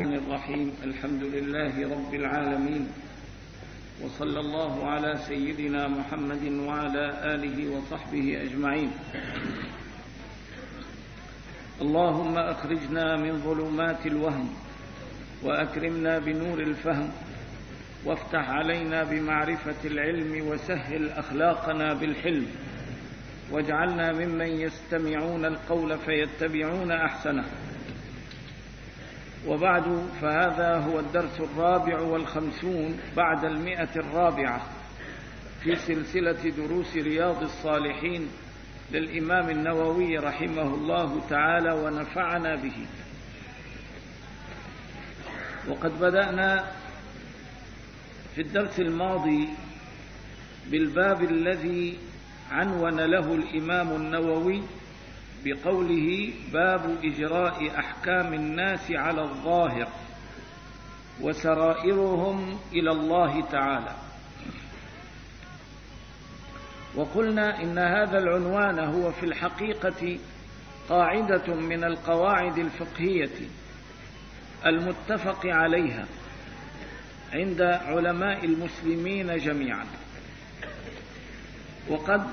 الرحمن الرحيم. الحمد لله رب العالمين، وصلى الله على سيدنا محمد وعلى آله وصحبه أجمعين. اللهم أخرجنا من ظلمات الوهم وأكرمنا بنور الفهم، وافتح علينا بمعرفة العلم، وسهل أخلاقنا بالحلم، واجعلنا ممن يستمعون القول فيتبعون أحسنه. وبعد، فهذا هو الدرس 54 بعد 100 في سلسلة دروس رياض الصالحين للإمام النووي رحمه الله تعالى ونفعنا به. وقد بدأنا في الدرس الماضي بالباب الذي عنون له الإمام النووي بقوله: باب إجراء أحكام الناس على الظاهر وسرائرهم إلى الله تعالى. وقلنا إن هذا العنوان هو في الحقيقة قاعدة من القواعد الفقهية المتفق عليها عند علماء المسلمين جميعا. وقد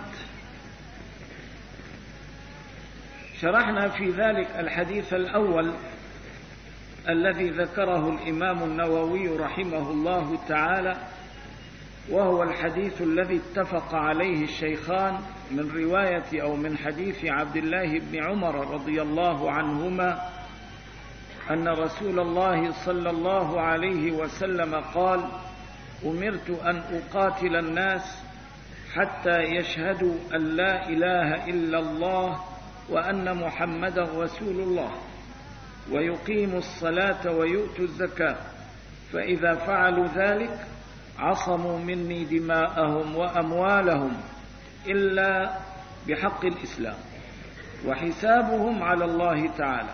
شرحنا في ذلك الحديث الأول الذي ذكره الإمام النووي رحمه الله تعالى، وهو الحديث الذي اتفق عليه الشيخان من رواية أو من حديث عبد الله بن عمر رضي الله عنهما أن رسول الله صلى الله عليه وسلم قال: أمرت أن أقاتل الناس حتى يشهدوا أن لا إله إلا الله وأن محمدا رسول الله، ويقيموا الصلاة ويؤتوا الزكاة، فإذا فعلوا ذلك عصموا مني دماءهم وأموالهم إلا بحق الإسلام، وحسابهم على الله تعالى.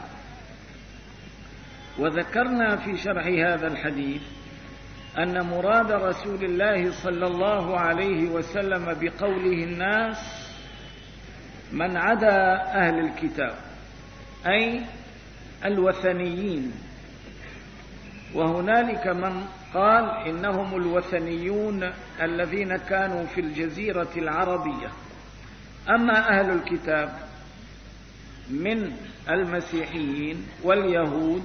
وذكرنا في شرح هذا الحديث أن مراد رسول الله صلى الله عليه وسلم بقوله الناس من عدا أهل الكتاب، أي الوثنيين. وهنالك من قال إنهم الوثنيون الذين كانوا في الجزيرة العربية. أما أهل الكتاب من المسيحيين واليهود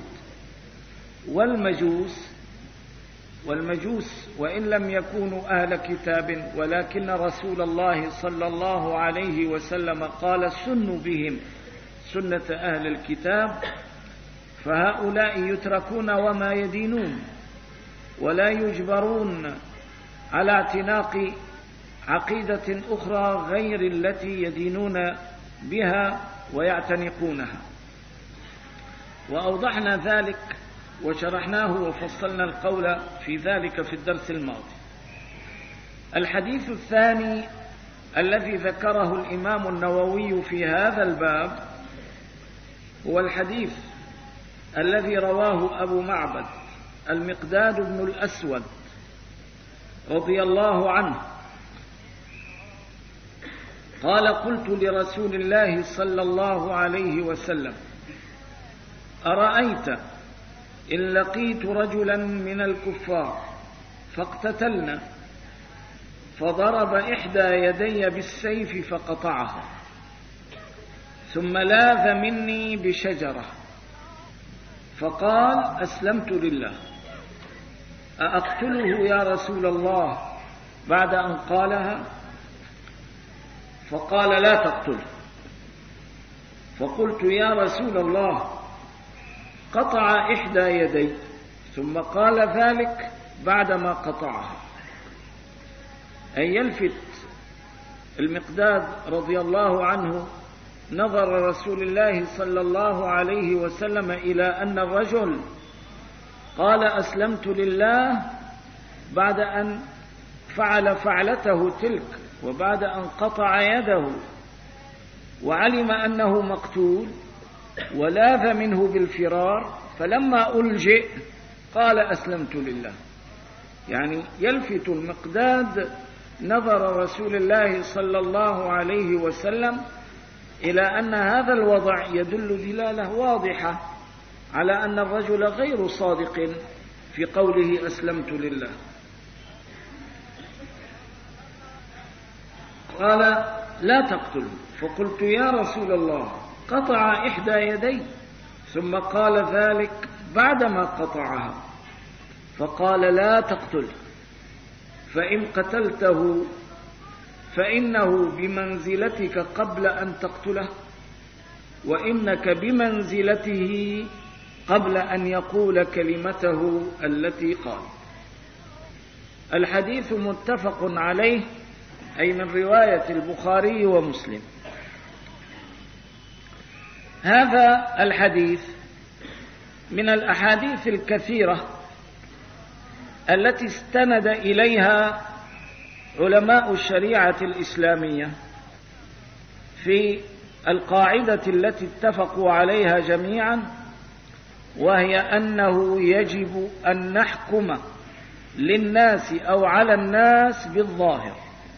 والمجوس وإن لم يكونوا أهل كتاب، ولكن رسول الله صلى الله عليه وسلم قال: سنوا بهم سنة أهل الكتاب، فهؤلاء يتركون وما يدينون، ولا يجبرون على اعتناق عقيدة أخرى غير التي يدينون بها ويعتنقونها. وأوضحنا ذلك وشرحناه وفصلنا القول في ذلك في الدرس الماضي. الحديث الثاني الذي ذكره الإمام النووي في هذا الباب هو الحديث الذي رواه أبو معبد المقداد بن الأسود رضي الله عنه قال: قلت لرسول الله صلى الله عليه وسلم: أرأيت إن لقيت رجلا من الكفار فاقتتلنا، فضرب إحدى يدي بالسيف فقطعها، ثم لاذ مني بشجرة، فقال: أسلمت لله، أأقتله يا رسول الله بعد أن قالها؟ فقال: لا تقتله. فقلت: يا رسول الله، قطع إحدى يدي ثم قال ذلك بعدما قطعها. أن يلفت المقداد رضي الله عنه نظر رسول الله صلى الله عليه وسلم إلى أن الرجل قال: أسلمت لله بعد أن فعل فعلته تلك، وبعد أن قطع يده، وعلم أنه مقتول، ولاذ منه بالفرار، فلما ألجئ قال: أسلمت لله. يعني يلفت المقداد نظر رسول الله صلى الله عليه وسلم إلى أن هذا الوضع يدل دلالة واضحة على أن الرجل غير صادق في قوله أسلمت لله. قال لا تقتله، فقلت يا رسول الله قطع إحدى يدي، ثم قال ذلك بعدما قطعها، فقال لا تقتله، فإن قتلته فإنه بمنزلتك قبل أن تقتله، وإنك بمنزلته قبل أن يقول كلمته التي قال. الحديث متفق عليه، أي من رواية البخاري ومسلم. هذا الحديث من الأحاديث الكثيرة التي استند إليها علماء الشريعة الإسلامية في القاعدة التي اتفقوا عليها جميعا، وهي أنه يجب أن نحكم للناس أو على الناس بالظاهر،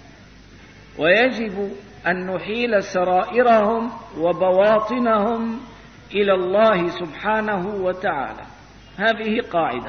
ويجب أن نحيل سرائرهم وبواطنهم إلى الله سبحانه وتعالى. هذه قاعدة.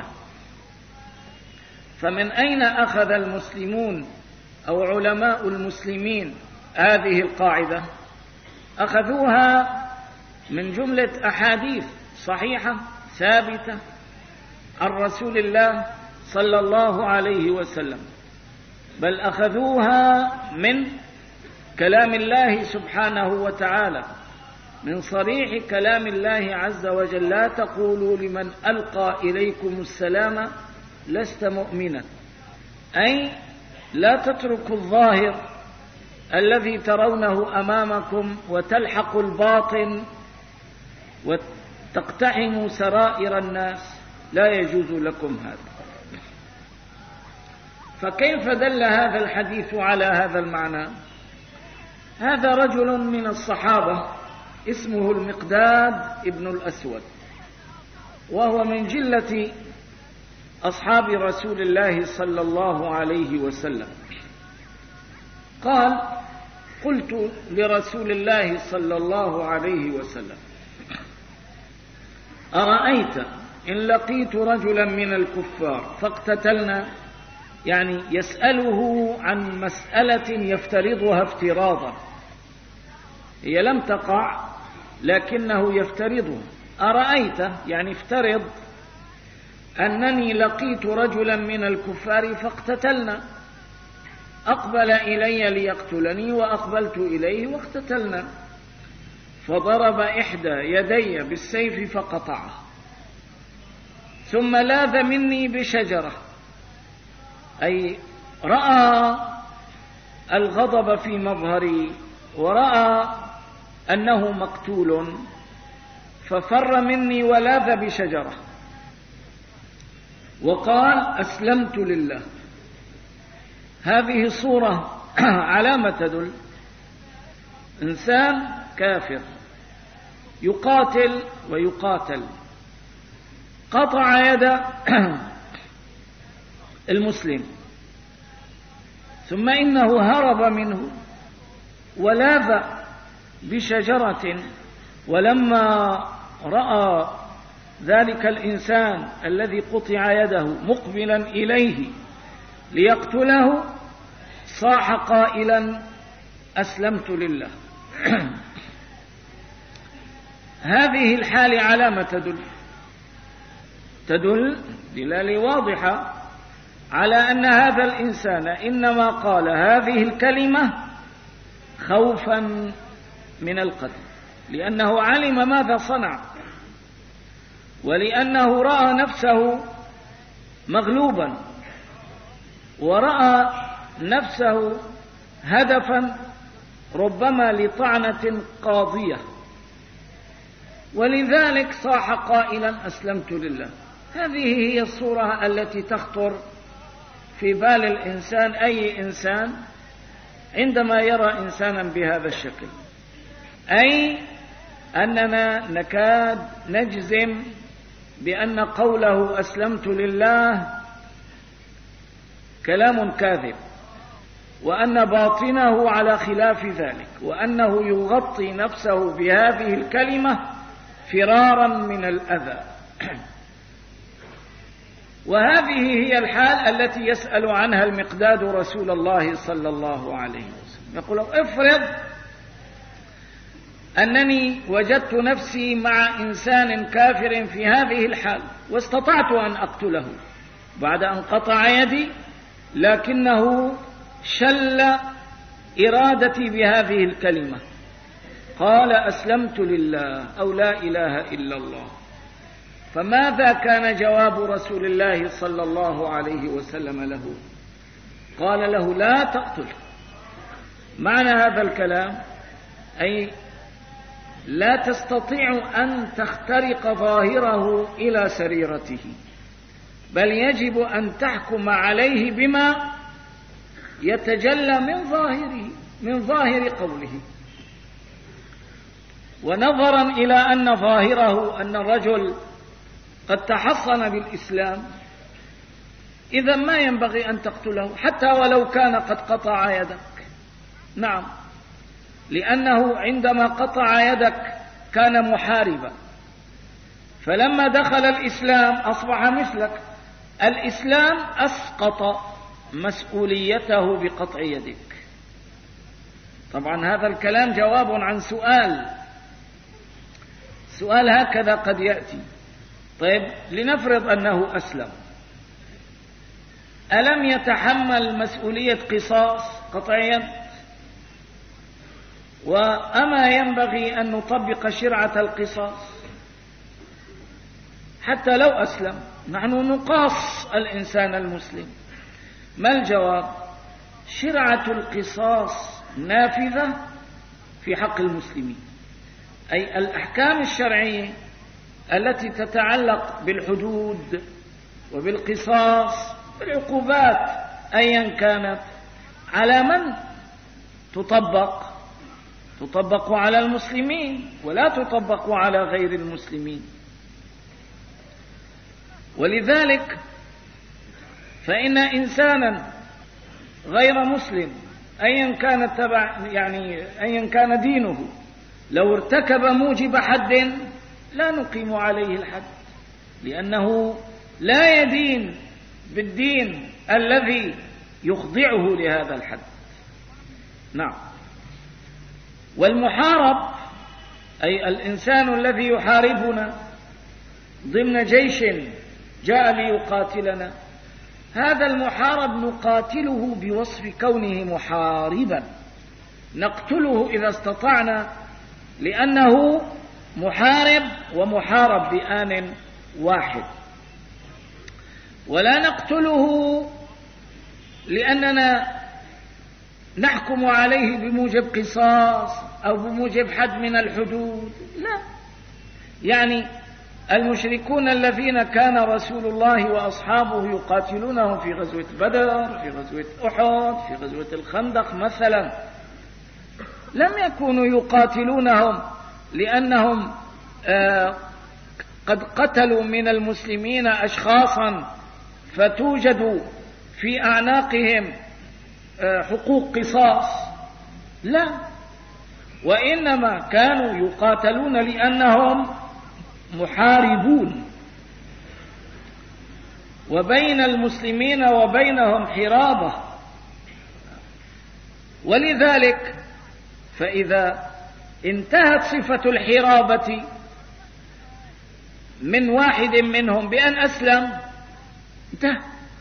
فمن أين أخذ المسلمون أو علماء المسلمين هذه القاعدة؟ أخذوها من جملة أحاديث صحيحة ثابتة عن رسول الله صلى الله عليه وسلم، بل أخذوها من كلام الله سبحانه وتعالى، من صريح كلام الله عز وجل: لا تقولوا لمن ألقى إليكم السلام لست مؤمنا، أي لا تتركوا الظاهر الذي ترونه أمامكم وتلحقوا الباطن وتقتحموا سرائر الناس، لا يجوز لكم هذا. فكيف دل هذا الحديث على هذا المعنى؟ هذا رجل من الصحابة اسمه المقداد ابن الأسود، وهو من جلة أصحاب رسول الله صلى الله عليه وسلم. قال: قلت لرسول الله صلى الله عليه وسلم: أرأيت إن لقيت رجلا من الكفار فاقتتلنا؟ يعني يسأله عن مسألة يفترضها افتراضا، هي لم تقع لكنه يفترضها. أرأيت يعني افترض أنني لقيت رجلا من الكفار فاقتتلنا، أقبل إلي ليقتلني وأقبلت إليه واقتتلنا، فضرب إحدى يدي بالسيف فقطعه، ثم لاذ مني بشجرة، أي رأى الغضب في مظهري ورأى أنه مقتول، ففر مني ولاذ بشجرة وقال: أسلمت لله. هذه صورة على ما تدل. إنسان كافر يقاتل ويقاتل، قطع يد المسلم، ثم إنه هرب منه ولاذ بشجرة، ولما رأى ذلك الإنسان الذي قطع يده مقبلا إليه ليقتله صاح قائلا: أسلمت لله. هذه الحال على ما تدل؟ تدل دلالة واضحة على أن هذا الإنسان إنما قال هذه الكلمة خوفا من القتل، لأنه علم ماذا صنع، ولأنه رأى نفسه مغلوبا، ورأى نفسه هدفا ربما لطعنة قاضية، ولذلك صاح قائلا: أسلمت لله. هذه هي الصورة التي تخطر في بال الإنسان، أي إنسان، عندما يرى إنسانا بهذا الشكل، أي أننا نكاد نجزم بأن قوله أسلمت لله كلام كاذب، وأن باطنه على خلاف ذلك، وأنه يغطي نفسه بهذه الكلمة فرارا من الأذى. وهذه هي الحال التي يسأل عنها المقداد رسول الله صلى الله عليه وسلم. يقول: افرض أنني وجدت نفسي مع إنسان كافر في هذه الحال واستطعت أن أقتله بعد أن قطع يدي، لكنه شل إرادتي بهذه الكلمة، قال: أسلمت لله أو لا إله إلا الله. فماذا كان جواب رسول الله صلى الله عليه وسلم له؟ قال له: لا تقتله. معنى هذا الكلام أي لا تستطيع أن تخترق ظاهره إلى سريرته، بل يجب أن تحكم عليه بما يتجلى من ظاهر قوله. ونظرا إلى أن ظاهره أن الرجل قد تحصن بالإسلام، إذا ما ينبغي أن تقتله حتى ولو كان قد قطع يدك. نعم، لأنه عندما قطع يدك كان محاربا، فلما دخل الإسلام أصبح مثلك. الإسلام أسقط مسؤوليته بقطع يدك. طبعا هذا الكلام جواب عن سؤال هكذا قد يأتي: طيب، لنفرض أنه أسلم، ألم يتحمل مسؤولية قصاص قطع يد؟ وأما ينبغي أن نطبق شرعة القصاص حتى لو أسلم؟ نحن نقاص الإنسان المسلم. ما الجواب؟ شرعة القصاص نافذة في حق المسلمين، أي الأحكام الشرعية التي تتعلق بالحدود وبالقصاص بالعقوبات أيا كانت، على من تطبق على المسلمين ولا تطبق على غير المسلمين. ولذلك فإن إنسانا غير مسلم أيا كان دينه، لو ارتكب موجب حد لا نقيم عليه الحد، لأنه لا يدين بالدين الذي يخضعه لهذا الحد. نعم. والمحارب أي الإنسان الذي يحاربنا ضمن جيش جاء ليقاتلنا، هذا المحارب نقاتله بوصف كونه محاربا، نقتله إذا استطعنا، لأنه محارب ومحارب بآن واحد. ولا نقتله لأننا نحكم عليه بموجب قصاص أو بموجب حد من الحدود، لا. يعني المشركون الذين كان رسول الله وأصحابه يقاتلونهم في غزوة بدر، في غزوة أحد، في غزوة الخندق مثلا، لم يكونوا يقاتلونهم لأنهم قد قتلوا من المسلمين أشخاصا فتوجد في أعناقهم حقوق قصاص، لا. وإنما كانوا يقاتلون لأنهم محاربون، وبين المسلمين وبينهم حرابة. ولذلك فإذا انتهت صفة الحرابة من واحد منهم بأن أسلم، انتهى،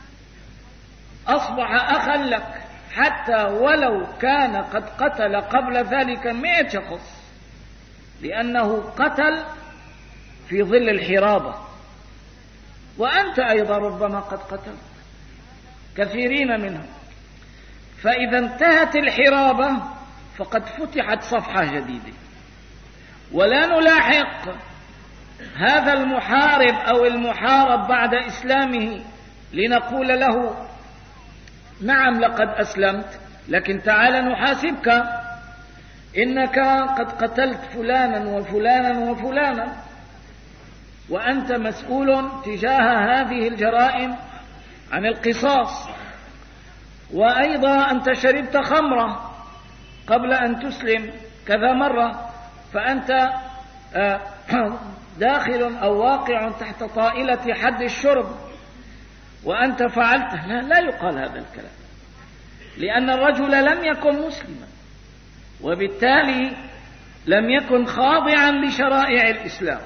أصبح أخا لك، حتى ولو كان قد قتل قبل ذلك 100 شخص، لأنه قتل في ظل الحرابة. وأنت أيضا ربما قد قتلت كثيرين منهم. فإذا انتهت الحرابة فقد فتحت صفحة جديدة، ولا نلاحق هذا المحارب أو المحارب بعد إسلامه لنقول له: نعم لقد أسلمت، لكن تعال نحاسبك، إنك قد قتلت فلانا وفلانا وفلانا، وأنت مسؤول تجاه هذه الجرائم عن القصاص. وأيضا أنت شربت خمرة قبل أن تسلم كذا مرة، فأنت داخل أو واقع تحت طائلة حد الشرب وأنت فعلته، لا يقال هذا الكلام، لأن الرجل لم يكن مسلما، وبالتالي لم يكن خاضعا لشرائع الإسلام.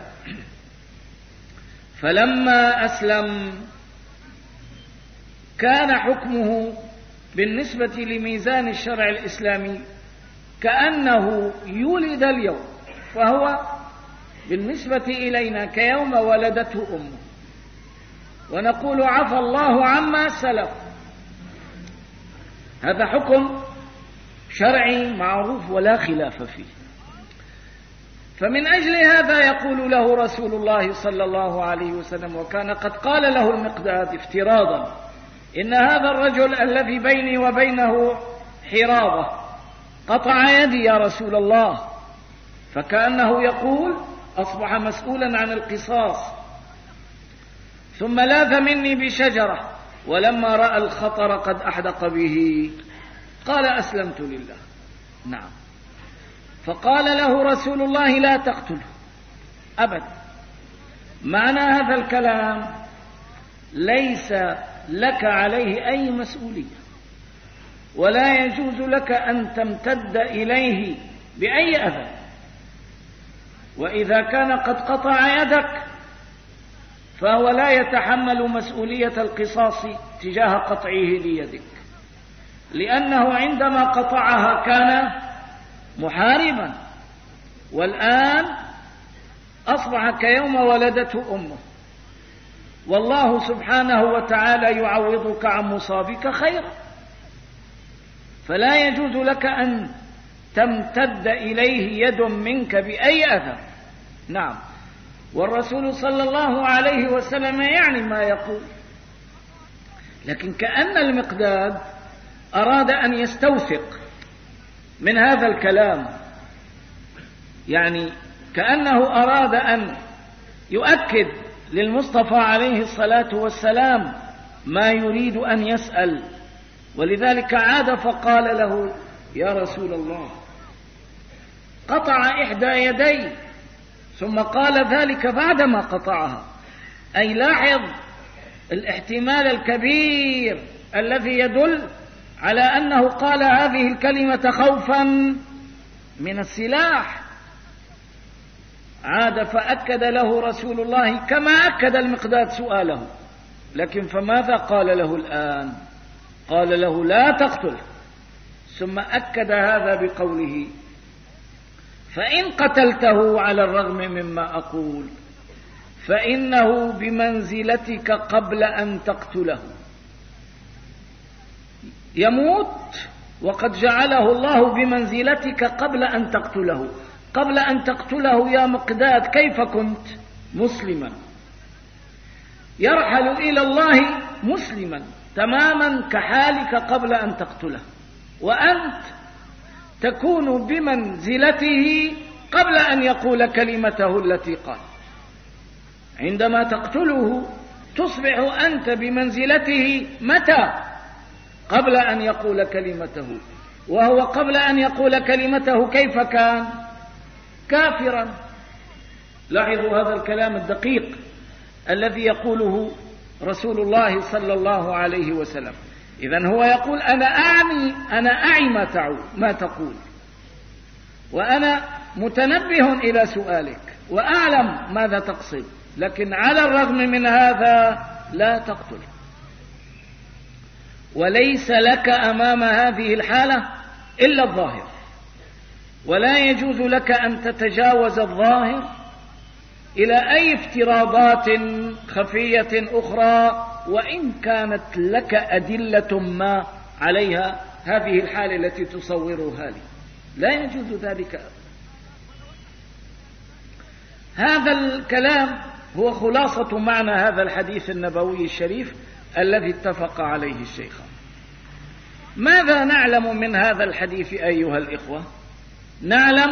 فلما أسلم كان حكمه بالنسبة لميزان الشرع الإسلامي كأنه يولد اليوم، فهو بالنسبة إلينا كيوم ولدته أمه، ونقول عفى الله عما سلف. هذا حكم شرعي معروف ولا خلاف فيه. فمن أجل هذا يقول له رسول الله صلى الله عليه وسلم، وكان قد قال له المقداد افتراضا: إن هذا الرجل الذي بيني وبينه حرابة قطع يدي يا رسول الله، فكأنه يقول أصبح مسؤولا عن القصاص. ثم لاذ مني بشجرة، ولما رأى الخطر قد أحدق به قال أسلمت لله. نعم. فقال له رسول الله: لا تقتله أبدا. معنى هذا الكلام ليس لك عليه أي مسؤولية، ولا يجوز لك أن تمتد إليه بأي أذى، وإذا كان قد قطع يدك فهو لا يتحمل مسؤولية القصاص تجاه قطعه ليدك، لأنه عندما قطعها كان محاربا، والآن أصبح كيوم ولدته أمه، والله سبحانه وتعالى يعوضك عن مصابك خيرا، فلا يجوز لك أن تمتد إليه يد منك بأي أذى. نعم. والرسول صلى الله عليه وسلم يعني ما يقول، لكن كأن المقداد أراد أن يستوثق من هذا الكلام، يعني كأنه أراد أن يؤكد للمصطفى عليه الصلاة والسلام ما يريد أن يسأل، ولذلك عاد فقال له: يا رسول الله، قطع إحدى يدي، ثم قال ذلك بعدما قطعها، أي لاحظ الاحتمال الكبير الذي يدل على أنه قال هذه الكلمة خوفا من السلاح. عاد فأكد له رسول الله كما أكد المقداد سؤاله، لكن فماذا قال له الآن؟ قال له: لا تقتله، ثم أكد هذا بقوله: فإن قتلته على الرغم مما أقول فإنه بمنزلتك قبل أن تقتله، يموت وقد جعله الله بمنزلتك قبل أن تقتله. قبل أن تقتله يا مقداد كيف كنت؟ مسلما، يرحل إلى الله مسلما تماما كحالك قبل أن تقتله، وأنت تكون بمنزلته قبل أن يقول كلمته التي قال. عندما تقتله تصبح أنت بمنزلته متى؟ قبل أن يقول كلمته، وهو قبل أن يقول كلمته كيف كان؟ كافرا. لاحظوا هذا الكلام الدقيق الذي يقوله رسول الله صلى الله عليه وسلم. إذن هو يقول: أنا أعي ما تقول، وأنا متنبه إلى سؤالك وأعلم ماذا تقصد، لكن على الرغم من هذا لا تقتل، وليس لك أمام هذه الحالة إلا الظاهر، ولا يجوز لك أن تتجاوز الظاهر إلى أي افتراضات خفية أخرى، وإن كانت لك أدلة ما عليها هذه الحالة التي تصورها لي، لا يجوز ذلك أبدا. هذا الكلام هو خلاصة معنى هذا الحديث النبوي الشريف الذي اتفق عليه الشيخان. ماذا نعلم من هذا الحديث أيها الإخوة؟ نعلم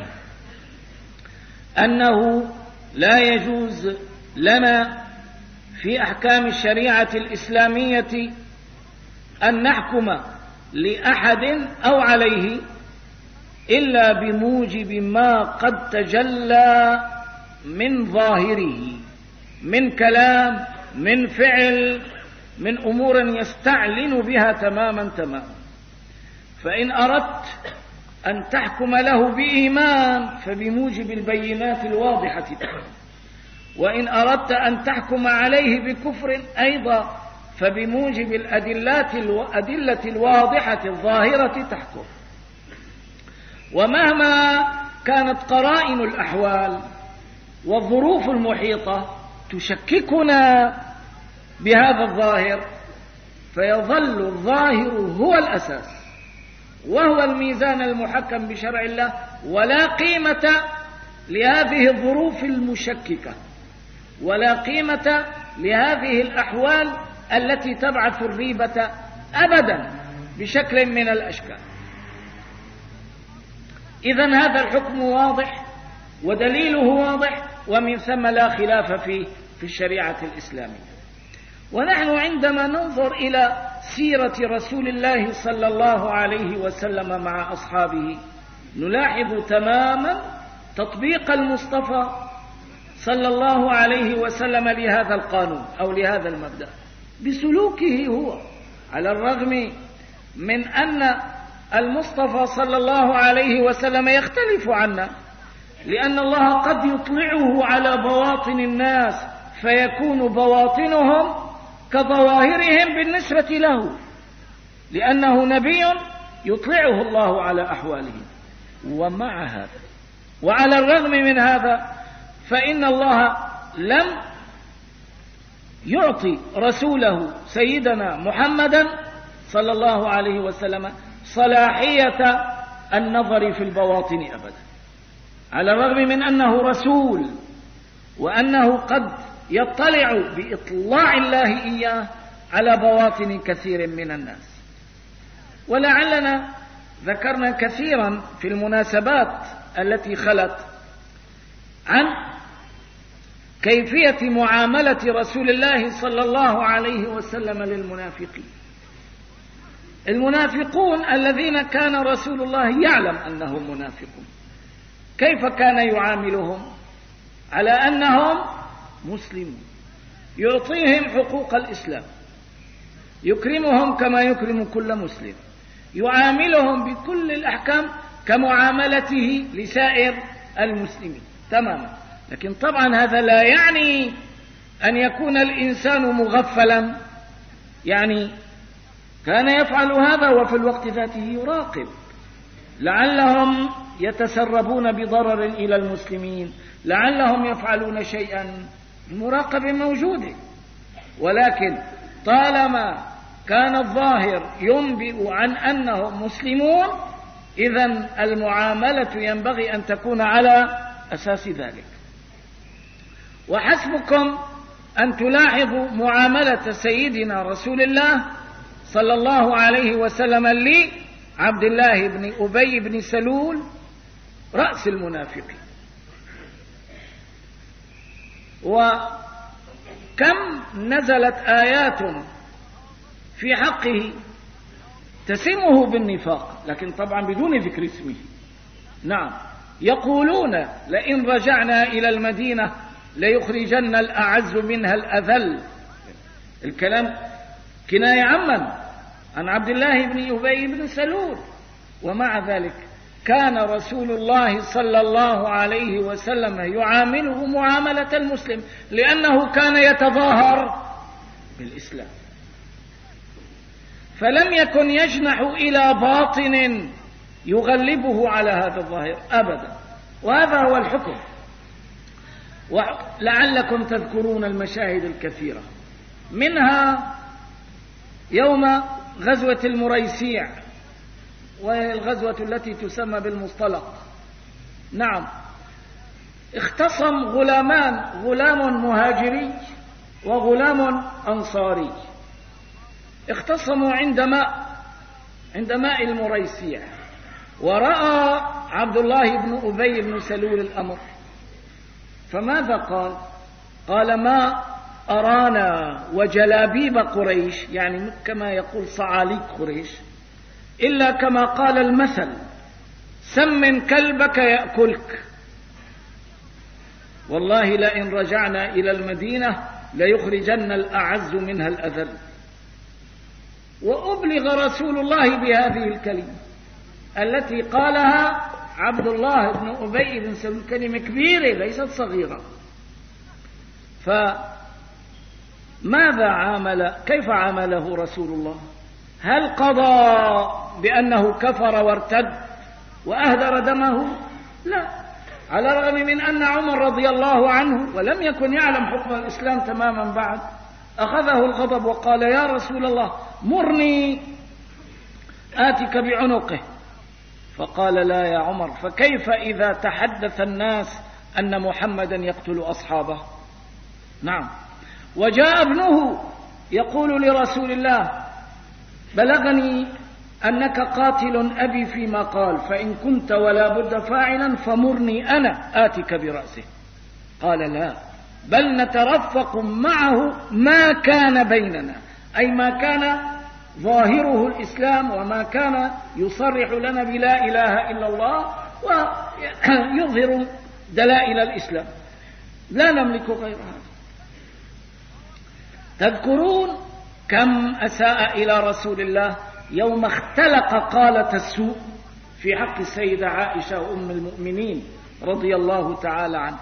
أنه لا يجوز لنا في أحكام الشريعة الإسلامية أن نحكم لأحد أو عليه إلا بموجب ما قد تجلى من ظاهره، من كلام، من فعل، من أمور يستعلن بها تماما. فإن أردت أن تحكم له بإيمان فبموجب البينات الواضحة تحكم، وإن أردت أن تحكم عليه بكفر أيضا فبموجب الأدلة الواضحة الظاهرة تحكم. ومهما كانت قرائن الأحوال والظروف المحيطة تشككنا بهذا الظاهر، فيظل الظاهر هو الأساس وهو الميزان المحكم بشرع الله، ولا قيمة لهذه الظروف المشككة، ولا قيمة لهذه الأحوال التي تبعث الريبة أبدا بشكل من الأشكال. إذن هذا الحكم واضح ودليله واضح، ومن ثم لا خلاف فيه في الشريعة الإسلامية. ونحن عندما ننظر إلى سيرة رسول الله صلى الله عليه وسلم مع أصحابه نلاحظ تماما تطبيق المصطفى صلى الله عليه وسلم لهذا القانون أو لهذا المبدأ بسلوكه هو، على الرغم من أن المصطفى صلى الله عليه وسلم يختلف عنا، لأن الله قد يطلعه على بواطن الناس فيكون بواطنهم كظواهرهم بالنسبة له، لأنه نبي يطلعه الله على أحوالهم. ومع هذا وعلى الرغم من هذا فإن الله لم يعطي رسوله سيدنا محمدا صلى الله عليه وسلم صلاحية النظر في البواطن أبدا، على الرغم من أنه رسول وأنه قد يطلع بإطلاع الله إياه على بواطن كثير من الناس. ولعلنا ذكرنا كثيرا في المناسبات التي خلت عن كيفية معاملة رسول الله صلى الله عليه وسلم للمنافقين. المنافقون الذين كان رسول الله يعلم أنهم منافقون، كيف كان يعاملهم؟ على أنهم مسلمون، يعطيهم حقوق الإسلام، يكرمهم كما يكرم كل مسلم، يعاملهم بكل الأحكام كمعاملته لسائر المسلمين تماما. لكن طبعا هذا لا يعني أن يكون الإنسان مغفلا، يعني كان يفعل هذا وفي الوقت ذاته يراقب، لعلهم يتسربون بضرر إلى المسلمين، لعلهم يفعلون شيئا، المراقب موجود. ولكن طالما كان الظاهر ينبئ عن أنهم مسلمون، إذن المعاملة ينبغي أن تكون على أساس ذلك. وحسبكم أن تلاحظوا معاملة سيدنا رسول الله صلى الله عليه وسلم لعبد الله بن أبي بن سلول رأس المنافقين. وكم نزلت آيات في حقه تسمه بالنفاق، لكن طبعا بدون ذكر اسمه. نعم، يقولون لئن رجعنا إلى المدينة ليخرجن الأعز منها الأذل. الكلام كناية عن عبد الله بن أبي بن سلول. ومع ذلك كان رسول الله صلى الله عليه وسلم يعامله معاملة المسلم، لأنه كان يتظاهر بالإسلام، فلم يكن يجنح إلى باطن يغلبه على هذا الظاهر أبدا. وهذا هو الحكم. ولعلكم تذكرون المشاهد الكثيرة، منها يوم غزوة المريسيع، وهي الغزوة التي تسمى بالمصطلق. نعم، اختصم غلامان، غلام مهاجري وغلام أنصاري، اختصموا عند ماء المريسيع. ورأى عبد الله بن أبي بن سلول الأمر، فماذا قال؟ قال: ما أرانا وجلابيب قريش، يعني كما يقول صعاليك قريش، إلا كما قال المثل: سمن كلبك يأكلك. والله لئن رجعنا إلى المدينة ليخرجن الأعز منها الأذل. وأبلغ رسول الله بهذه الكلمة التي قالها عبد الله بن أبي بن سلول، كلمة كبيرة ليست صغيرة. كيف عامله رسول الله؟ هل قضى بأنه كفر وارتد وأهدر دمه؟ لا، على الرغم من أن عمر رضي الله عنه ولم يكن يعلم حكم الإسلام تماما بعد، أخذه الغضب وقال: يا رسول الله مرني آتك بعنقه. فقال: لا يا عمر، فكيف إذا تحدث الناس أن محمدا يقتل أصحابه؟ نعم. وجاء ابنه يقول لرسول الله: بلغني أنك قاتل أبي فيما قال، فإن كنت ولا بد فاعلا فمرني أنا آتك برأسه. قال: لا، بل نترفق معه ما كان بيننا، أي ما كان ظاهره الإسلام وما كان يصرح لنا بلا إله إلا الله ويظهر دلائل الإسلام، لا نملك غير هذا. تذكرون كم أساء إلى رسول الله يوم اختلق قالة السوء في حق السيدة عائشة أم المؤمنين رضي الله تعالى عنها،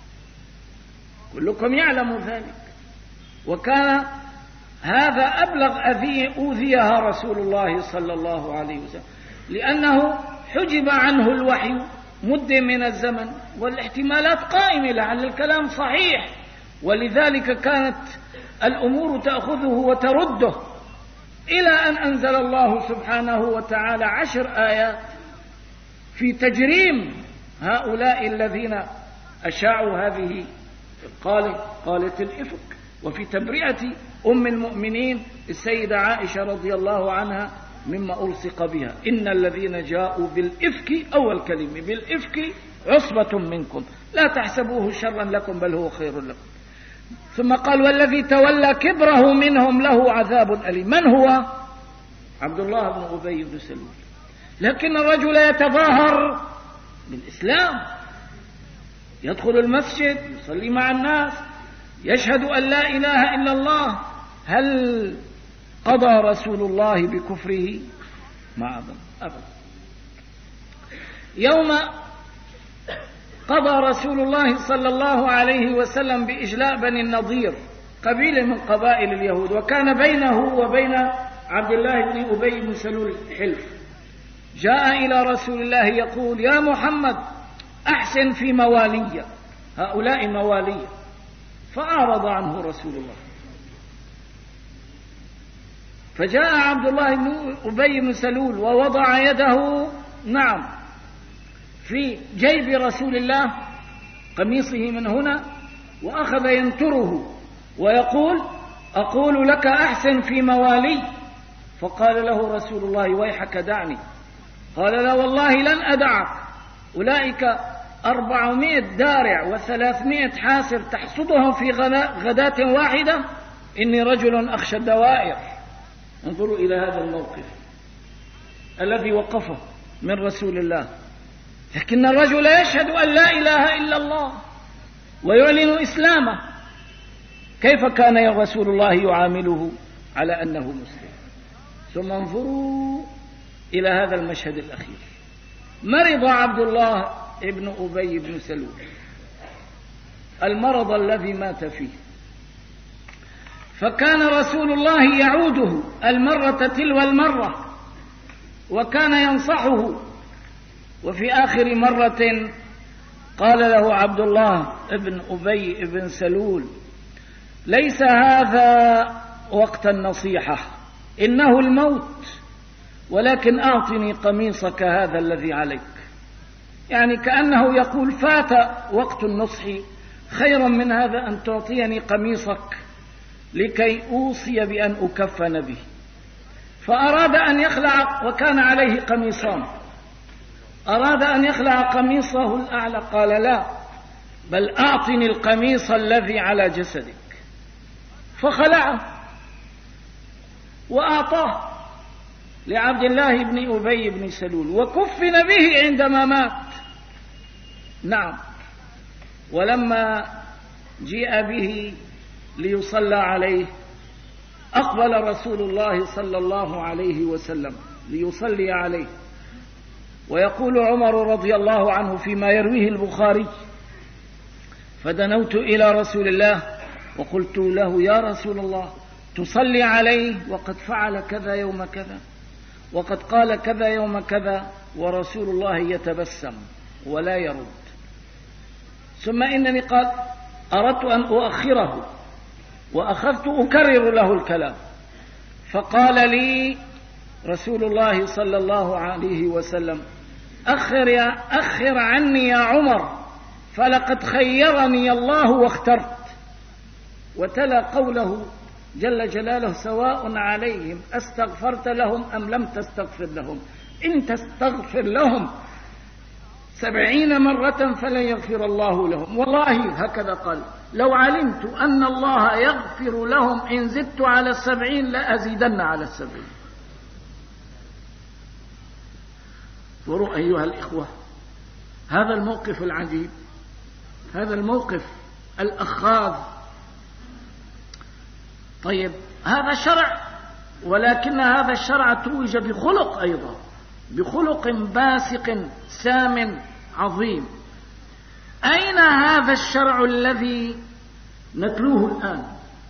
كلكم يعلم ذلك. وكان هذا أبلغ أوذيها رسول الله صلى الله عليه وسلم، لأنه حجب عنه الوحي مدة من الزمن والاحتمالات قائمة لعل الكلام صحيح، ولذلك كانت الأمور تأخذه وترده إلى أن أنزل الله سبحانه وتعالى 10 آيات في تجريم هؤلاء الذين أشاعوا هذه قالت الإفك، وفي تبرئة أم المؤمنين السيدة عائشة رضي الله عنها مما ألصق بها: إن الذين جاءوا بالإفك، أول كلمة بالإفك عصبة منكم لا تحسبوه شرا لكم بل هو خير لكم. ثم قال: والذي تولى كبره منهم له عذاب أليم. من هو؟ عبد الله بن أبي بن سلول. لكن الرجل يتظاهر بالإسلام، يدخل المسجد، يصلي مع الناس، يشهد أن لا إله إلا الله. هل قضى رسول الله بكفره؟ ما أظن أبدا. يوم قضى رسول الله صلى الله عليه وسلم بإجلاء بني النضير، قبيلة من قبائل اليهود، وكان بينه وبين عبد الله بن أبي بن سلول حلف، جاء إلى رسول الله يقول: يا محمد أحسن في موالي، هؤلاء موالي. فأعرض عنه رسول الله، فجاء عبد الله بن أبي بن سلول ووضع يده في جيب رسول الله قميصه من هنا، وأخذ ينتره ويقول: أقول لك أحسن في موالي. فقال له رسول الله: ويحك دعني. قال: لا والله لن أدعك، أولئك 400 دارع و300 حاسر تحصدهم في غداة واحدة، إني رجل أخشى الدوائر. انظروا إلى هذا الموقف الذي وقفه من رسول الله، لكن الرجل يشهد أن لا إله إلا الله ويعلن إسلامه. كيف كان رسول الله يعامله على أنه مسلم؟ ثم انظروا إلى هذا المشهد الأخير. مرض عبد الله ابن أبي بن سلول المرض الذي مات فيه، فكان رسول الله يعوده المرة تلو المرة وكان ينصحه. وفي آخر مرة قال له عبد الله ابن أبي بن سلول: ليس هذا وقت النصيحة، إنه الموت، ولكن أعطني قميصك هذا الذي عليك. يعني كأنه يقول: فات وقت النصح، خير من هذا أن تعطيني قميصك لكي أوصي بأن أكفن به. فأراد أن يخلع، وكان عليه قميصان، أراد أن يخلع قميصه الأعلى، قال: لا، بل أعطني القميص الذي على جسدك. فخلعه وأعطاه لعبد الله بن أبي بن سلول، وكفن به عندما مات. نعم. ولما جيء به ليصلى عليه أقبل رسول الله صلى الله عليه وسلم ليصلي عليه، ويقول عمر رضي الله عنه فيما يرويه البخاري: فدنوت إلى رسول الله وقلت له: يا رسول الله، تصلي عليه وقد فعل كذا يوم كذا وقد قال كذا يوم كذا، ورسول الله يتبسم ولا يرد. ثم إنني قال أردت أن أؤخره وأخذت أكرر له الكلام، فقال لي رسول الله صلى الله عليه وسلم: أخر عني يا عمر، فلقد خيرني الله واخترت. وتلا قوله جل جلاله: سواء عليهم أستغفرت لهم أم لم تستغفر لهم، إن تستغفر لهم 70 مرة فلن يغفر الله لهم. والله هكذا قال: لو علمت أن الله يغفر لهم إن زدت على 70 لأزيدن على 70. وروا أيها الإخوة هذا الموقف العجيب، هذا الموقف الأخاذ. طيب هذا شرع، ولكن هذا الشرع توج بخلق أيضا، بخلق باسق سام عظيم. أين هذا الشرع الذي نتلوه الآن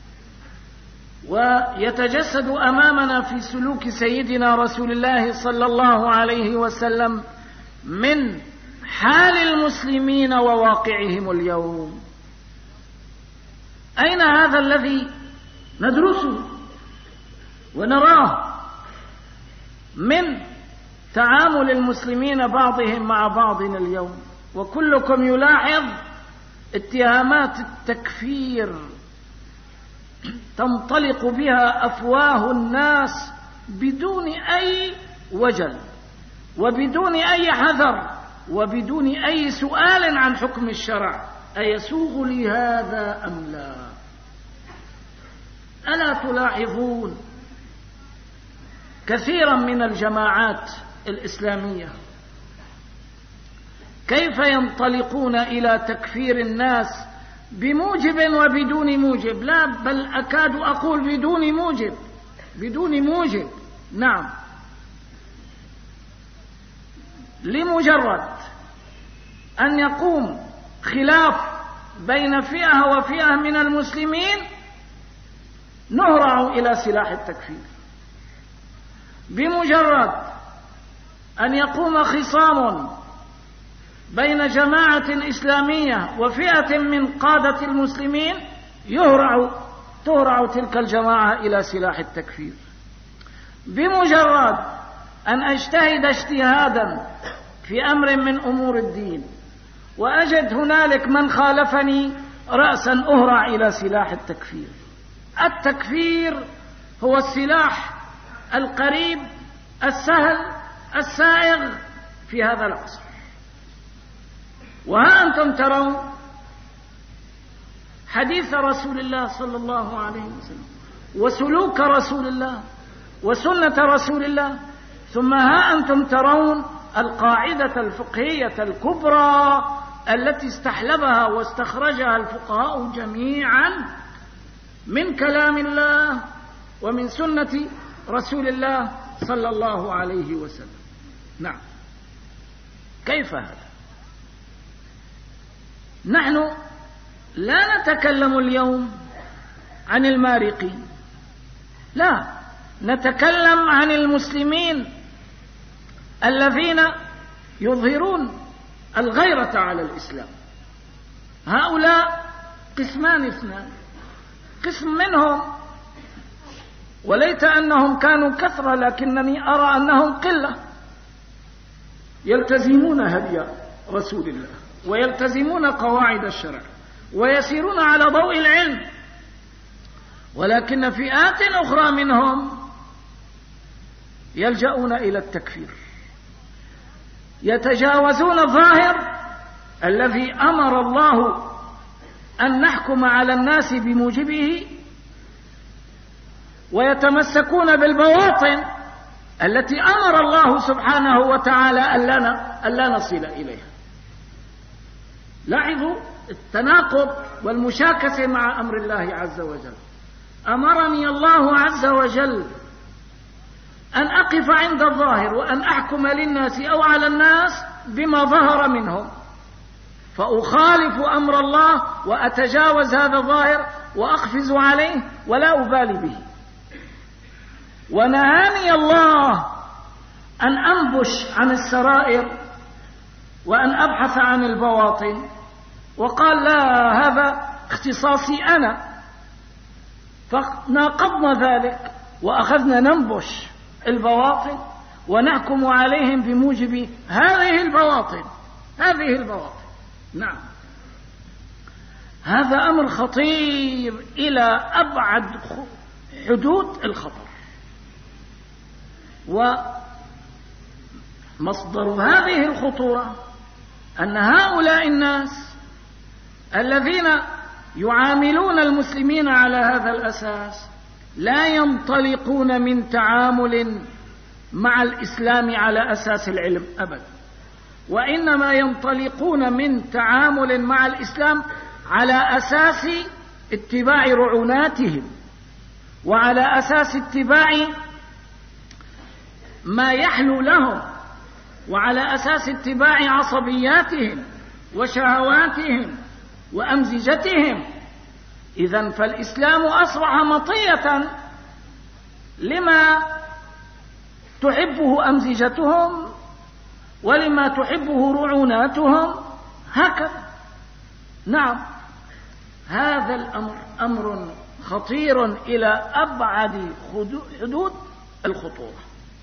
ويتجسد أمامنا في سلوك سيدنا رسول الله صلى الله عليه وسلم من حال المسلمين وواقعهم اليوم؟ أين هذا الذي ندرسه ونراه من تعامل المسلمين بعضهم مع بعض اليوم؟ وكلكم يلاحظ اتهامات التكفير تنطلق بها أفواه الناس بدون أي وجل وبدون أي حذر وبدون أي سؤال عن حكم الشرع: أيسوغ لي هذا أم لا؟ ألا تلاحظون كثيرا من الجماعات الإسلامية كيف ينطلقون إلى تكفير الناس بموجب وبدون موجب؟ لا، بل أكاد أقول بدون موجب، بدون موجب. نعم، لمجرد أن يقوم خلاف بين فئة وفئة من المسلمين نهرع إلى سلاح التكفير. بمجرد أن يقوم خصام بين جماعة إسلامية وفئة من قادة المسلمين تهرع تلك الجماعة إلى سلاح التكفير. بمجرد أن أجتهد اجتهادا في أمر من أمور الدين وأجد هنالك من خالفني رأسا أهرع إلى سلاح التكفير. التكفير هو السلاح القريب السهل السائغ في هذا العصر. وها أنتم ترون حديث رسول الله صلى الله عليه وسلم وسلوك رسول الله وسنة رسول الله، ثم ها أنتم ترون القاعدة الفقهية الكبرى التي استحلبها واستخرجها الفقهاء جميعا من كلام الله ومن سنة رسول الله صلى الله عليه وسلم. نعم، كيف هذا؟ نحن لا نتكلم اليوم عن المارقين، لا، نتكلم عن المسلمين الذين يظهرون الغيرة على الإسلام. هؤلاء قسمان اثنان: قسم منهم وليت أنهم كانوا كثرة لكنني أرى أنهم قلة، يلتزمون هدي رسول الله ويلتزمون قواعد الشرع ويسيرون على ضوء العلم، ولكن فئات أخرى منهم يلجؤون إلى التكفير، يتجاوزون الظاهر الذي أمر الله أن نحكم على الناس بموجبه، ويتمسكون بالبواطن التي أمر الله سبحانه وتعالى ألا نصل إليها. لاحظوا التناقض والمشاكسة مع أمر الله عز وجل. أمرني الله عز وجل أن أقف عند الظاهر وأن أحكم للناس أو على الناس بما ظهر منهم، فأخالف أمر الله وأتجاوز هذا الظاهر وأقفز عليه ولا أبالي به. ونهاني الله أن أنبش عن السرائر وأن أبحث عن البواطن، وقال لا، هذا اختصاصي أنا. فناقضنا ذلك وأخذنا ننبش البواطن ونحكم عليهم بموجب هذه البواطن. نعم، هذا أمر خطير إلى أبعد حدود الخطر. ومصدر هذه الخطورة أن هؤلاء الناس الذين يعاملون المسلمين على هذا الأساس لا ينطلقون من تعامل مع الإسلام على أساس العلم أبدا، وإنما ينطلقون من تعامل مع الإسلام على أساس اتباع رعوناتهم، وعلى أساس اتباع ما يحلو لهم، وعلى أساس اتباع عصبياتهم وشهواتهم وأمزجتهم. إذن فالإسلام أصبح مطية لما تحبه أمزجتهم ولما تحبه رعوناتهم، هكذا. نعم، هذا الأمر أمر خطير إلى أبعد حدود الخطورة،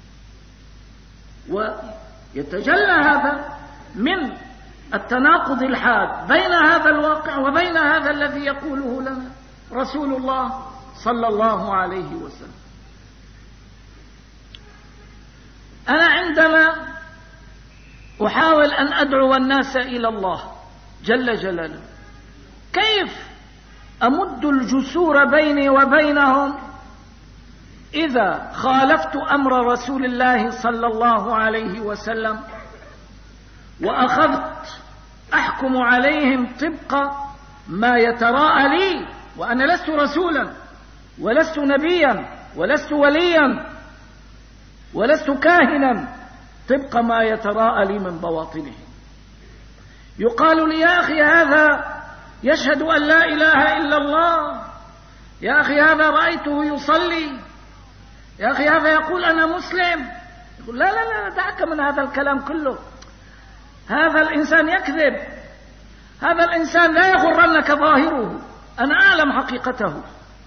ويتجلى هذا من التناقض الحاد بين هذا الواقع وبين هذا الذي يقوله لنا رسول الله صلى الله عليه وسلم. أنا عندما أحاول أن أدعو الناس إلى الله جل جلاله، كيف أمد الجسور بيني وبينهم إذا خالفت أمر رسول الله صلى الله عليه وسلم وأخذت أحكم عليهم طبق ما يتراءى لي، وأنا لست رسولا ولست نبيا ولست وليا ولست كاهنا، طبق ما يتراءى لي من بواطنه. يقال لي يا أخي هذا يشهد أن لا إله إلا الله، يا أخي هذا رأيته يصلي، يا أخي هذا يقول أنا مسلم. يقول لا لا لا، دعك من هذا الكلام كله، هذا الإنسان يكذب، هذا الإنسان لا يغرنك ظاهره، أنا أعلم حقيقته.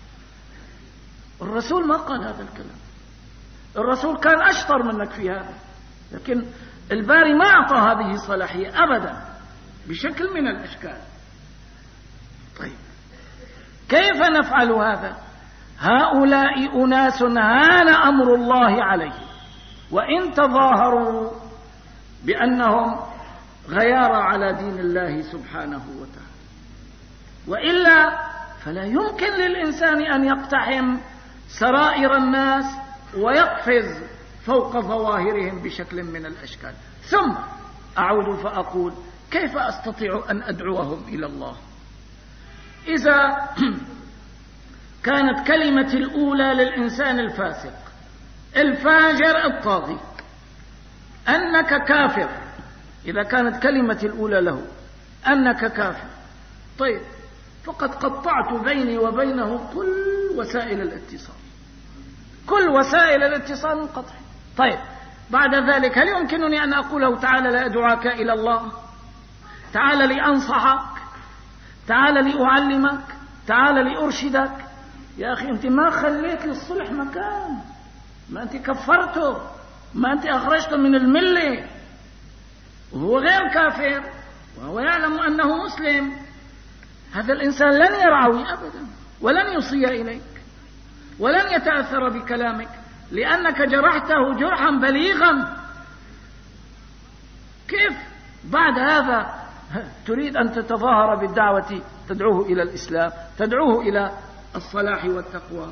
الرسول ما قال هذا الكلام، الرسول كان أشطر منك في هذا، لكن الباري ما أعطى هذه الصلاحية أبدا بشكل من الأشكال. طيب كيف نفعل هذا؟ هؤلاء أناس هان أمر الله عليه، وإن تظاهروا بأنهم غيار على دين الله سبحانه وتعالى، وإلا فلا يمكن للإنسان أن يقتحم سرائر الناس ويقفز فوق ظواهرهم بشكل من الأشكال. ثم أعود فأقول كيف أستطيع أن أدعوهم إلى الله إذا كانت كلمة الأولى للإنسان الفاسق الفاجر الطاغي أنك كافر، إذا كانت كلمة الأولى له أنك كافر، طيب فقد قطعت بيني وبينه كل وسائل الاتصال، كل وسائل الاتصال منقطعة. طيب بعد ذلك هل يمكنني أن أقول له تعال لأدعوك إلى الله، تعال لأنصحك، تعال لأعلمك، تعال لأرشدك؟ يا أخي أنت ما خليت للصلح مكان، ما أنت كفرته، ما أنت أخرجته من الملة، وهو غير كافر وهو يعلم أنه مسلم. هذا الإنسان لن يرعوي أبدا ولن يصي إليك ولن يتأثر بكلامك، لأنك جرحته جرحا بليغا. كيف بعد هذا تريد أن تتظاهر بالدعوة، تدعوه إلى الإسلام، تدعوه إلى الصلاح والتقوى؟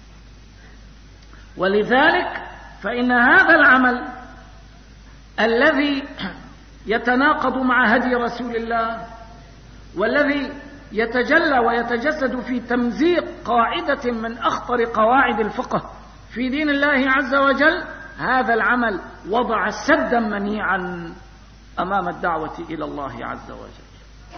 ولذلك فإن هذا العمل الذي يتناقض مع هدي رسول الله والذي يتجلى ويتجسد في تمزيق قاعدة من أخطر قواعد الفقه في دين الله عز وجل، هذا العمل وضع سدا منيعا أمام الدعوة إلى الله عز وجل.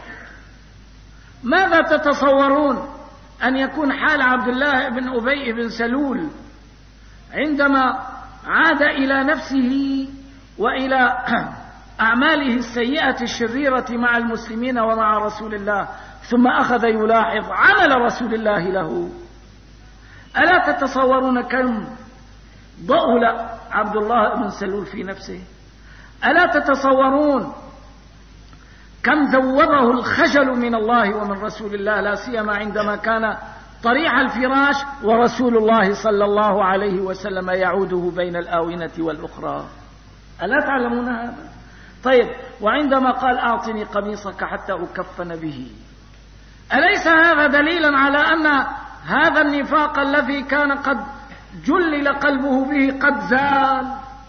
ماذا تتصورون أن يكون حال عبد الله بن أبي بن سلول عندما عاد إلى نفسه وإلى أعماله السيئة الشريرة مع المسلمين ومع رسول الله، ثم أخذ يلاحظ عمل رسول الله له؟ ألا تتصورون كم ضؤل عبد الله بن سلول في نفسه؟ ألا تتصورون كم ذوبه الخجل من الله ومن رسول الله، لا سيما عندما كان طريح الفراش ورسول الله صلى الله عليه وسلم يعوده بين الآونة والأخرى؟ ألا تعلمون هذا؟ طيب، وعندما قال أعطني قميصك حتى أكفن به، أليس هذا دليلا على أن هذا النفاق الذي كان قد جلل قلبه به قد زال؟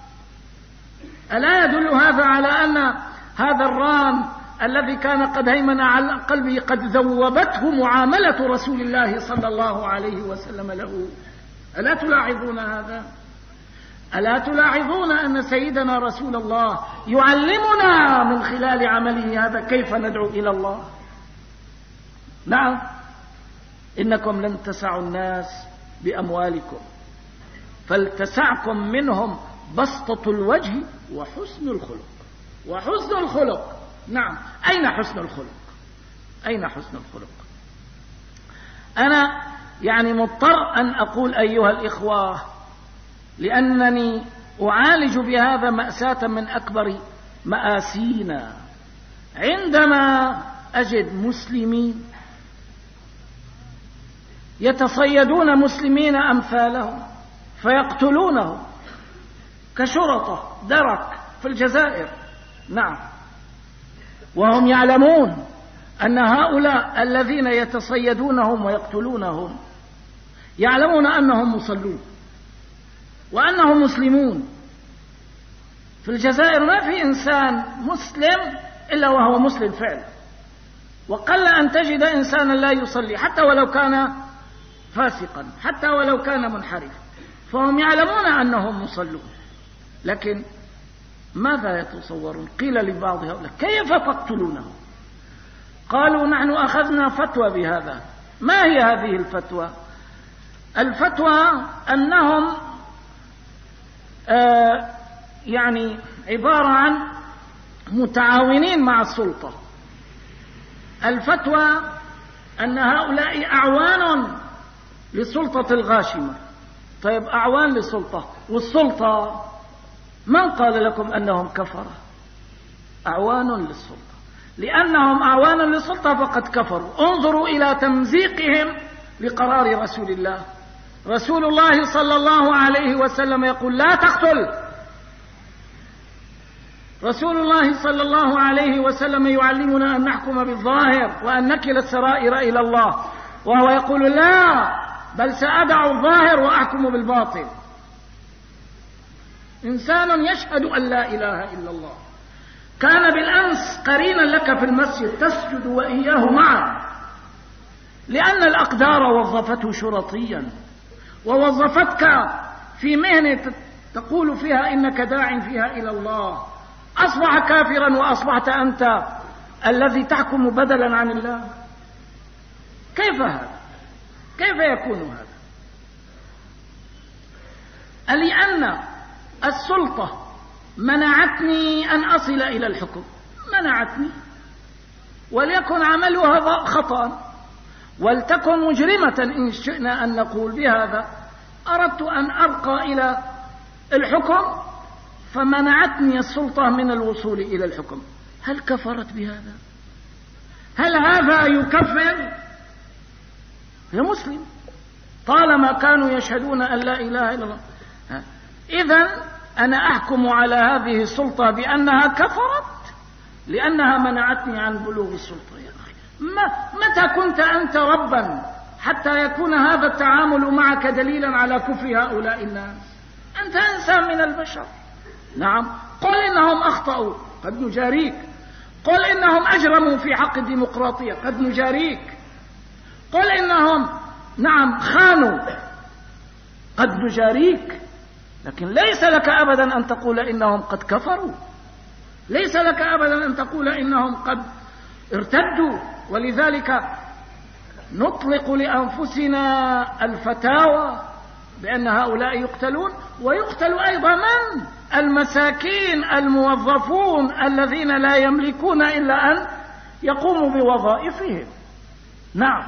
ألا يدل هذا على أن هذا الران الذي كان قد هيمن على قلبه قد ذوبته معاملة رسول الله صلى الله عليه وسلم له؟ ألا تلاحظون هذا؟ ألا تلاحظون أن سيدنا رسول الله يعلمنا من خلال عمله هذا كيف ندعو إلى الله؟ نعم، إنكم لن تسعوا الناس بأموالكم فلتسعكم منهم بسطة الوجه وحسن الخلق. وحسن الخلق، نعم، أين حسن الخلق؟ أين حسن الخلق؟ أنا يعني مضطر أن أقول أيها الإخوة، لأنني أعالج بهذا مأساة من أكبر مآسينا، عندما أجد مسلمين يتصيدون مسلمين أمثالهم فيقتلونهم كشرطة درك في الجزائر، نعم، وهم يعلمون أن هؤلاء الذين يتصيدونهم ويقتلونهم يعلمون أنهم مصلون وأنهم مسلمون. في الجزائر ما في إنسان مسلم إلا وهو مسلم فعلا، وقل أن تجد إنسانا لا يصلي حتى ولو كان فاسقا، حتى ولو كان منحرفا، فهم يعلمون أنهم مصلون. لكن ماذا يتصورون؟ قيل لبعض هؤلاء كيف تقتلونه؟ قالوا نحن أخذنا فتوى بهذا. ما هي هذه الفتوى؟ الفتوى أنهم يعني عبارة عن متعاونين مع السلطة. الفتوى أن هؤلاء أعوان للسلطة الغاشمة. طيب، أعوان للسلطة، والسلطة من قال لكم أنهم كفرة؟ أعوان للسلطة، لأنهم أعوان للسلطة فقد كفروا. انظروا إلى تمزيقهم لقرار رسول الله. رسول الله صلى الله عليه وسلم يقول لا تقتل. رسول الله صلى الله عليه وسلم يعلمنا أن نحكم بالظاهر وأن نكل السرائر إلى الله، وهو يقول لا، بل سأدع الظاهر وأحكم بالباطن. إنسان يشهد أن لا إله إلا الله، كان بالأمس قرينا لك في المسجد تسجد وإياه معا، لأن الأقدار وظفته شرطيا، ووظفتك في مهنة تقول فيها إنك داع فيها إلى الله، أصبح كافرا وأصبحت أنت الذي تحكم بدلا عن الله. كيف هذا؟ كيف يكون هذا؟ لأن السلطة منعتني أن أصل إلى الحكم، منعتني، وليكن عملها خطأ ولتكن مجرمة إن شئنا أن نقول بهذا. أردت أن أرقى إلى الحكم فمنعتني السلطة من الوصول إلى الحكم. هل كفرت بهذا؟ هل هذا يكفر؟ يا مسلم، طالما كانوا يشهدون أن لا إله إلا الله. إذن أنا أحكم على هذه السلطة بأنها كفرت لأنها منعتني عن بلوغ السلطة. يا أخي، متى كنت أنت ربا حتى يكون هذا التعامل معك دليلا على كفر هؤلاء الناس؟ أنت إنسان من البشر، نعم، قل إنهم أخطأوا قد نجاريك، قل إنهم أجرموا في حق الديمقراطية، قد نجاريك. قل إنهم نعم خانوا، قد نجاريك. لكن ليس لك أبدا أن تقول إنهم قد كفروا، ليس لك أبدا أن تقول إنهم قد ارتدوا. ولذلك نطلق لأنفسنا الفتاوى بأن هؤلاء يقتلون، ويقتل أيضا من؟ المساكين الموظفون الذين لا يملكون إلا أن يقوموا بوظائفهم. نعم،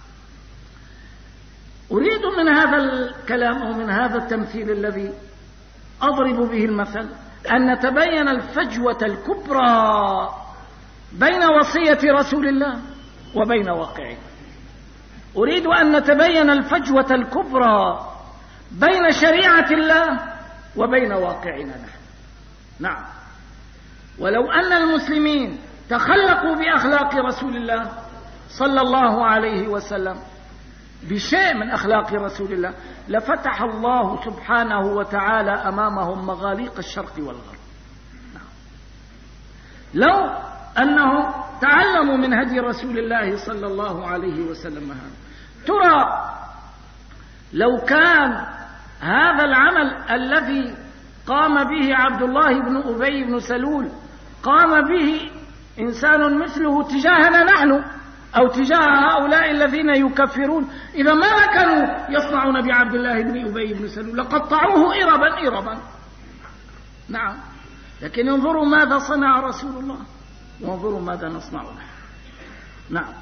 أريد من هذا الكلام ومن هذا التمثيل الذي أضرب به المثل أن نتبين الفجوة الكبرى بين وصية رسول الله وبين واقعه. أريد أن نتبين الفجوة الكبرى بين شريعة الله وبين واقعنا نحن. نعم، ولو أن المسلمين تخلقوا بأخلاق رسول الله صلى الله عليه وسلم بشيء من أخلاق رسول الله لفتح الله سبحانه وتعالى أمامهم مغاليق الشرق والغرب. نعم. لو أنهم تعلموا من هدي رسول الله صلى الله عليه وسلم هذا. ترى لو كان هذا العمل الذي قام به عبد الله بن أبي بن سلول قام به إنسان مثله تجاهنا نحن أو تجاه هؤلاء الذين يكفرون، إذا ما كانوا يصنعون بعبد الله بن أبي بن سلول لقطعوه إربا إربا. نعم، لكن انظروا ماذا صنع رسول الله وانظروا ماذا نصنع نحن. نعم،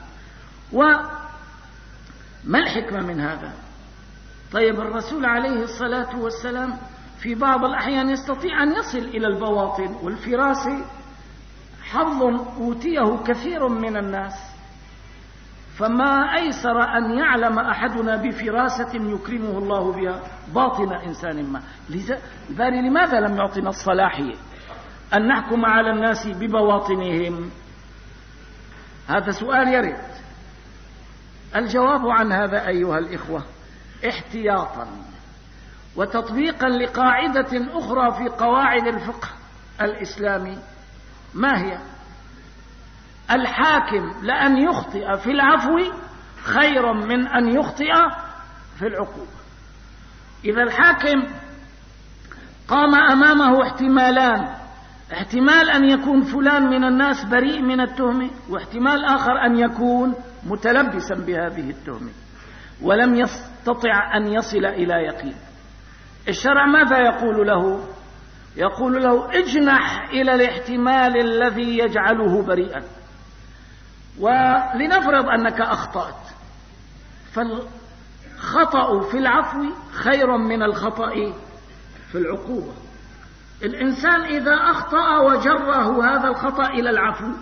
وما الحكمة من هذا؟ طيب، الرسول عليه الصلاة والسلام في بعض الأحيان يستطيع أن يصل إلى البواطن، والفراسة حظ أوتيه كثير من الناس، فما أيسر أن يعلم أحدنا بفراسة يكرمه الله بها باطن إنسان ما. الباري لماذا لم يعطنا الصلاحية أن نحكم على الناس ببواطنهم؟ هذا سؤال يرد. الجواب عن هذا أيها الإخوة احتياطا وتطبيقا لقاعدة أخرى في قواعد الفقه الإسلامي. ما هي؟ الحاكم لأن يخطئ في العفو خير من أن يخطئ في العقوبة. إذا الحاكم قام أمامه احتمالان، احتمال أن يكون فلان من الناس بريء من التهمة، واحتمال آخر أن يكون متلبسا بهذه التهمة، ولم يستطع أن يصل إلى يقين. الشرع ماذا يقول له؟ يقول له اجنح إلى الاحتمال الذي يجعله بريئا. ولنفرض أنك أخطأت، فالخطأ في العفو خير من الخطأ في العقوبة. الإنسان إذا أخطأ وجره هذا الخطأ إلى العفو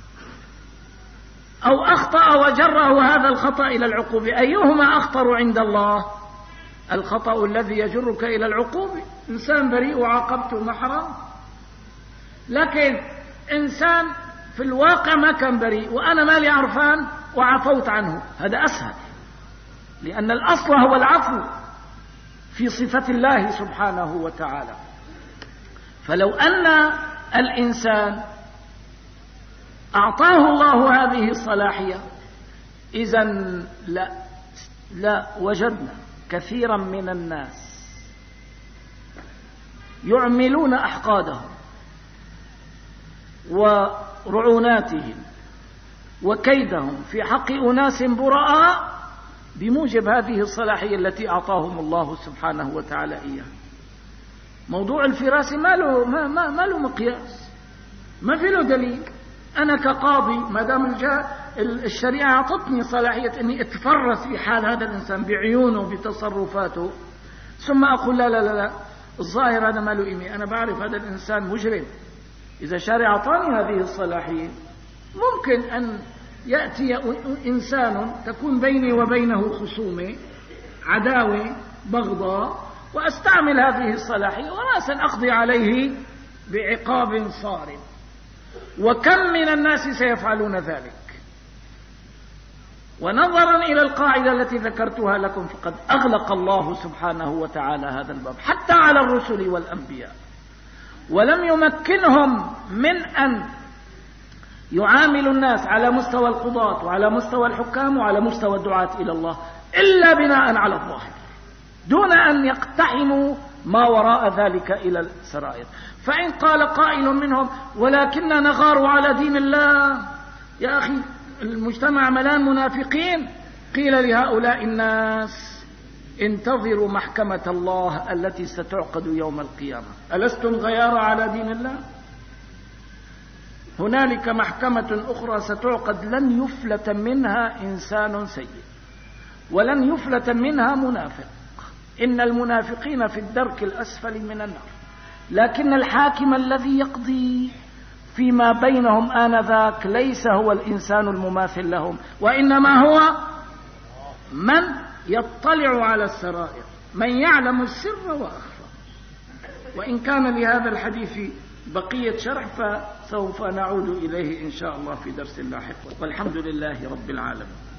أو أخطأ وجره هذا الخطأ إلى العقوبة، أيهما أخطر عند الله؟ الخطأ الذي يجرك إلى العقوبة. إنسان بريء وعاقبته محرم، لكن إنسان في الواقع ما كان بريء وأنا مالي عرفان وعفوت عنه، هذا أسهل، لأن الأصل هو العفو في صفة الله سبحانه وتعالى. فلو أن الإنسان أعطاه الله هذه الصلاحية، إذن لا وجدنا كثيرا من الناس يعملون أحقادهم ورعوناتهم وكيدهم في حق أناس براء بموجب هذه الصلاحية التي أعطاهم الله سبحانه وتعالى إياه. موضوع الفراسة ما له مقياس، ما في له دليل. أنا كقاضي ما دام الشريعة أعطتني صلاحية أني أتفرس في حال هذا الإنسان بعيونه بتصرفاته، ثم أقول لا الظاهر هذا ما له قيمة، أنا بعرف هذا الإنسان مجرم. إذا شرع أعطاني هذه الصلاحية ممكن أن يأتي إنسان تكون بيني وبينه خصومة، عداوة، بغضاء، وأستعمل هذه الصلاحية ورأسا أقضي عليه بعقاب صارم. وكم من الناس سيفعلون ذلك. ونظرا إلى القاعدة التي ذكرتها لكم، فقد أغلق الله سبحانه وتعالى هذا الباب حتى على الرسل والأنبياء، ولم يمكنهم من أن يعامل الناس على مستوى القضاة وعلى مستوى الحكام وعلى مستوى الدعاة إلى الله إلا بناء على الظاهر، دون أن يقتحموا ما وراء ذلك إلى السرائر. فإن قال قائل منهم ولكننا نغار على دين الله، يا أخي المجتمع ملان منافقين. قيل لهؤلاء الناس انتظروا محكمة الله التي ستعقد يوم القيامة، ألستم غيار على دين الله؟ هنالك محكمة أخرى ستعقد لن يفلت منها إنسان سيء ولن يفلت منها منافق. إن المنافقين في الدرك الأسفل من النار، لكن الحاكم الذي يقضي فيما بينهم آنذاك ليس هو الإنسان المماثل لهم، وإنما هو من يطلع على السرائر، من يعلم السر وأخفى. وإن كان لهذا الحديث بقية شرح فسوف نعود إليه إن شاء الله في درس لاحق، والحمد لله رب العالمين.